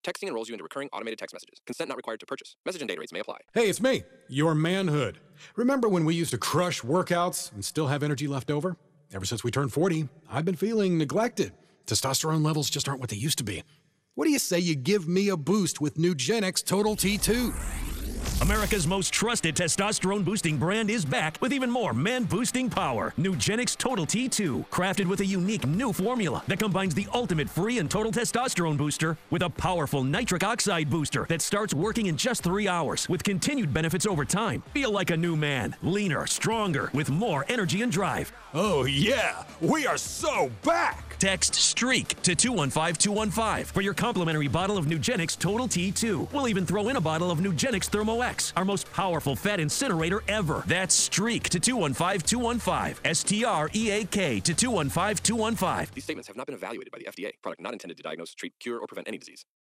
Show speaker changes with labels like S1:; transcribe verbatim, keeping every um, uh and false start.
S1: Texting enrolls you into recurring automated text messages. Consent not required to purchase. Message and data rates may apply.
S2: Hey, it's me, your manhood. Remember when we used to crush workouts and still have energy left over? Ever since we turned forty, I've been feeling neglected. Testosterone levels just aren't what they used to be. What do you say you give me a boost with Nugenix Total T two?
S3: America's most trusted testosterone-boosting brand is back with even more man-boosting power. Nugenix Total T two, crafted with a unique new formula that combines the ultimate free and total testosterone booster with a powerful nitric oxide booster that starts working in just three hours with continued benefits over time. Feel like a new man, leaner, stronger, with more energy and drive.
S2: Oh yeah, we are so back!
S3: Text STREAK to two one five two one five for your complimentary bottle of Nugenix Total T two. We'll even throw in a bottle of Nugenix Thermo X, our most powerful fat incinerator ever. That's STREAK to two one five two one five. S T R E A K to two one five two one five.
S1: These statements have not been evaluated by the F D A. Product not intended to diagnose, treat, cure, or prevent any disease.